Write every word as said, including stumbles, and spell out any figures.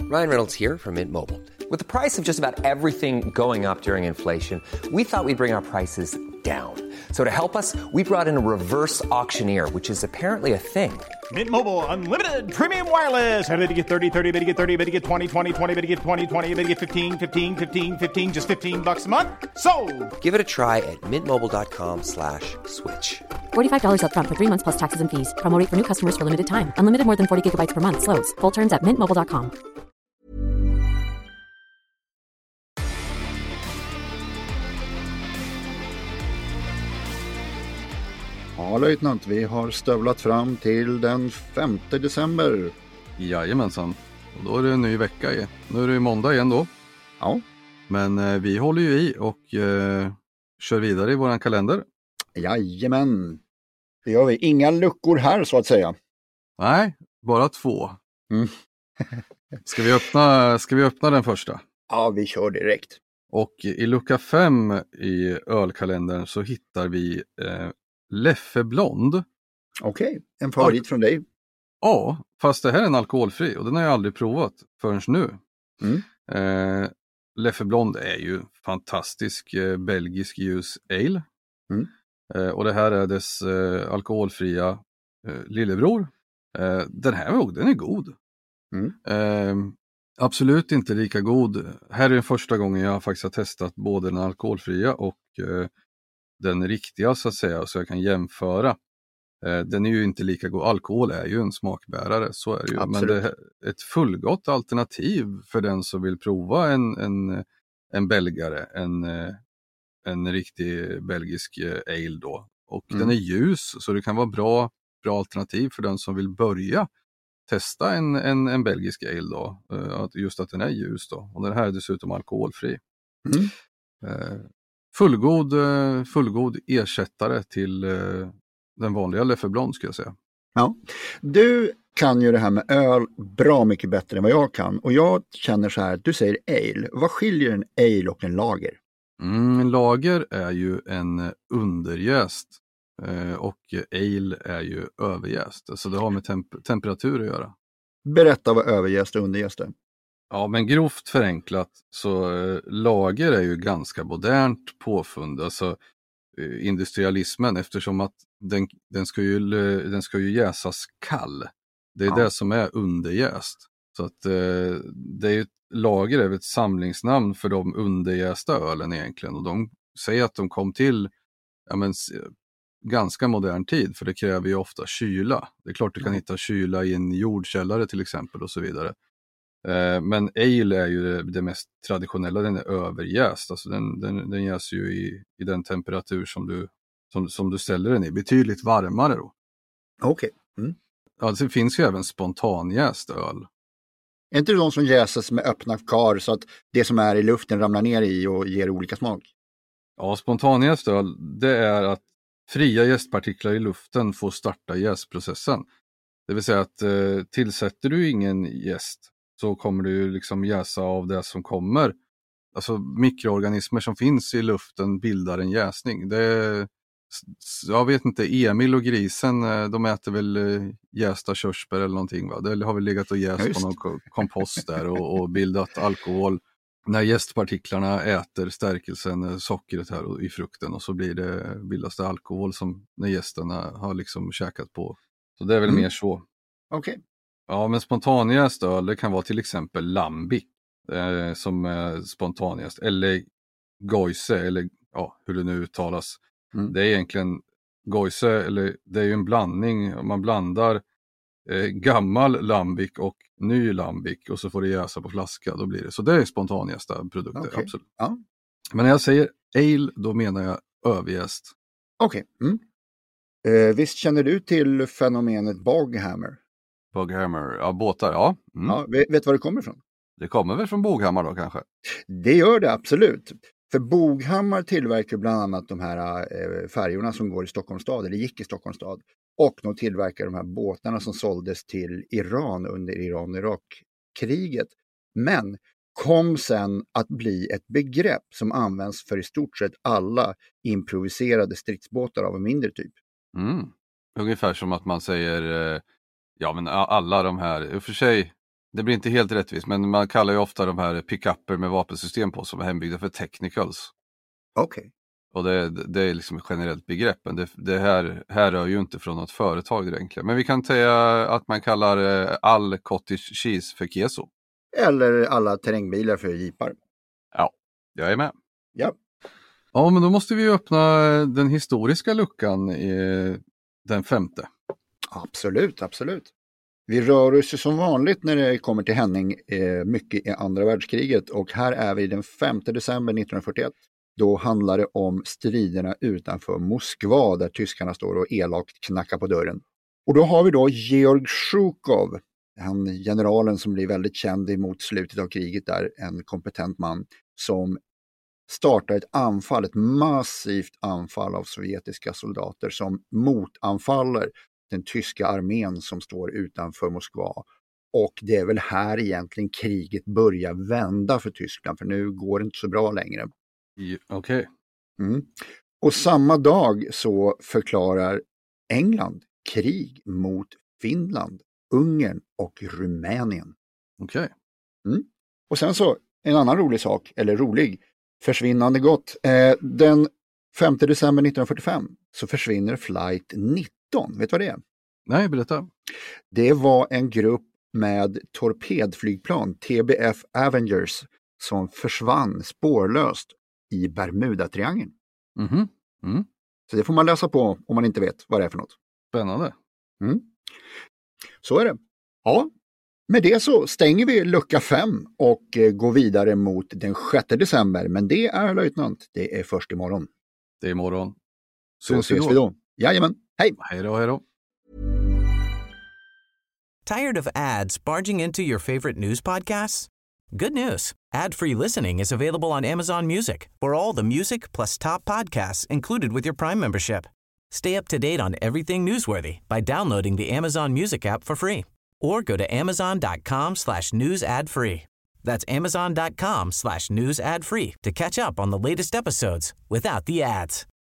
Ryan Reynolds here from Mint Mobile. With the price of just about everything going up during inflation, we thought we'd bring our prices down. So to help us, we brought in a reverse auctioneer, which is apparently a thing. Mint Mobile Unlimited Premium Wireless. How to get thirty, thirty, how to get thirty, how to get twenty, twenty, twenty, how to get twenty, twenty, how to get fifteen, fifteen, fifteen, fifteen, just fifteen bucks a month? Sold! Give it a try at mintmobile.com slash switch. forty-five dollars up front for three months plus taxes and fees. Promo rate for new customers for limited time. Unlimited more than forty gigabytes per month. Slows full terms at mint mobile dot com. Ja, löjtnant, vi har stövlat fram till den femte december. Jajamensan. Och då är det en ny vecka igen. Nu är det ju måndag igen då. Ja. Men eh, vi håller ju i och eh, kör vidare i våran kalender. Jajamän. Det gör vi. Inga luckor här så att säga. Nej, bara två. Mm. ska, vi öppna, ska vi öppna den första? Ja, vi kör direkt. Och i lucka fem i ölkalendern så hittar vi eh, Leffe Blond. Okej, okay. En favorit från dig. Ja, fast det här är en alkoholfri och den har jag aldrig provat förrän nu. Mm. Eh, Leffe Blond är ju fantastisk eh, belgisk ljus ale. Mm. Eh, och det här är dess eh, alkoholfria eh, lillebror. Eh, den här den är god. Mm. Eh, absolut inte lika god. Här är den första gången jag faktiskt har testat både den alkoholfria och eh, den riktiga så att säga, så jag kan jämföra. Eh, den är ju inte lika god. Alkohol är ju en smakbärare, så är det ju. Absolut. Men det är ett fullgott alternativ för den som vill prova en, en, en belgare, en, en riktig belgisk ale då. Och Mm. den är ljus, så det kan vara bra, bra alternativ för den som vill börja testa en, en, en belgisk ale då. Eh, just att den är ljus då. Och den här är dessutom alkoholfri. Mm. Eh, fullgod, fullgod ersättare till eh, den vanliga Leffe Blond ska jag säga. Ja. Du kan ju det här med öl bra mycket bättre än vad jag kan. Och jag känner så här, du säger ale. Vad skiljer en ale och en lager? Mm, en lager är ju en underjäst eh, och ale är ju överjäst. Så det har med temp- temperatur att göra. Berätta vad överjäst och underjäst är. Ja, men grovt förenklat så eh, lager är ju ganska modernt påfund. Alltså eh, industrialismen, eftersom att den, den, ska ju, den ska ju jäsas kall. Det är Ja. det som är underjäst. Så att eh, det är ju, lager är ett samlingsnamn för de underjästa ölen egentligen. Och de säger att de kom till ja, men, ganska modern tid, för det kräver ju ofta kyla. Det är klart du kan Ja. hitta kyla i en jordkällare till exempel och så vidare. Eh, men ale är ju det, det mest traditionella, den är överjäst. Alltså den, den, den jäser ju i, i den temperatur som du, som, som du ställer den i. Betydligt varmare då. Okej. Okay. Mm. Ja, det finns ju även spontanjäst öl. Är inte det de som jäses med öppna kar så att det som är i luften ramlar ner i och ger olika smak? Ja, spontanjäst öl, det är att fria jästpartiklar i luften får starta jäsprocessen. Det vill säga att eh, tillsätter du ingen jäst så kommer du liksom jäsa av det som kommer. Alltså mikroorganismer som finns i luften bildar en jäsning. Det är, jag vet inte, Emil och grisen, de äter väl jästa körsbär eller någonting va? Det har väl legat och jäst ja, på någon kompost där och, och bildat alkohol. När jästpartiklarna äter stärkelsen, sockret här i frukten, och så blir det, bildas det alkohol som när gästerna har liksom käkat på. Så det är väl Mm. mer så. Okej. Okay. Ja, men spontanjäst öl, det kan vara till exempel lambic eh, som är spontanjäst. Eller Geuze, eller ja, hur det nu uttalas. Mm. Det är egentligen Geuze, eller det är ju en blandning. Man blandar eh, gammal lambic och ny lambic och så får det jäsa på flaska, då blir det. Så det är spontanjästa produkter, Okay. absolut. Ja. Men när jag säger ale, då menar jag överjäst. Okej. Okay. Mm. Eh, visst känner du till fenomenet boghammer? Boghammer, ja, båtar, ja. Mm. Ja, vet, vet var det kommer ifrån? Det kommer väl från Boghammar då kanske? Det gör det absolut. För Boghammar tillverkar bland annat de här eh, färjorna som går i Stockholms stad, eller gick i Stockholms stad. Och de tillverkar de här båtarna som såldes till Iran under Iran-Irak-kriget. Men kom sen att bli ett begrepp som används för i stort sett alla improviserade stridsbåtar av en mindre typ. Mm. Ungefär som att man säger, ja men alla de här, i och för sig, Det blir inte helt rättvist, men man kallar ju ofta de här pick-upper med vapensystem på som är hembyggda för technicals. Okej. Okay. Och det, det är liksom ett generellt begrepp, men det, det här, här rör ju inte från något företag egentligen. Men vi kan säga att man kallar all cottage cheese för keso. Eller alla terrängbilar för jeepar. Ja, jag är med. Ja. Ja, men då måste vi öppna den historiska luckan i den femte. Absolut, absolut. Vi rör oss som vanligt när det kommer till Henning eh, mycket i andra världskriget. Och här är vi den femte december nittonhundrafyrtioett. Då handlar det om striderna utanför Moskva där tyskarna står och elakt knackar på dörren. Och då har vi då Georg Zjukov, han generalen som blir väldigt känd emot slutet av kriget där, en kompetent man som startar ett anfall, ett massivt anfall av sovjetiska soldater som motanfaller den tyska armén som står utanför Moskva. Och det är väl här egentligen kriget börjar vända för Tyskland, för nu går det inte så bra längre. Okej. Okay. Mm. Och samma dag så förklarar England krig mot Finland, Ungern och Rumänien. Okej. Okay. Mm. Och sen så, en annan rolig sak, eller rolig, försvinnande gott. Eh, den femte december nittonhundrafyrtiofem så försvinner flight nitton. Vet du vad det är? Nej, berätta. Det var en grupp med torpedflygplan, T B F Avengers, som försvann spårlöst i Bermudatriangeln. Mm-hmm. Mm. Så det får man läsa på om man inte vet vad det är för något. Spännande. Mm. Så är det. Ja, med det så stänger vi lucka fem och går vidare mot den sjätte december. Men det är löjtnant, det är först imorgon. Det är imorgon. Så ses, ses vi då. Jajamän, hej! Hej då, hej då. Tired of ads barging into your favorite news podcasts? Good news. Ad-free listening is available on Amazon Music for all the music plus top podcasts included with your Prime membership. Stay up to date on everything newsworthy by downloading the Amazon Music app for free or go to amazon.com slash news ad free. That's amazon.com slash news ad free to catch up on the latest episodes without the ads.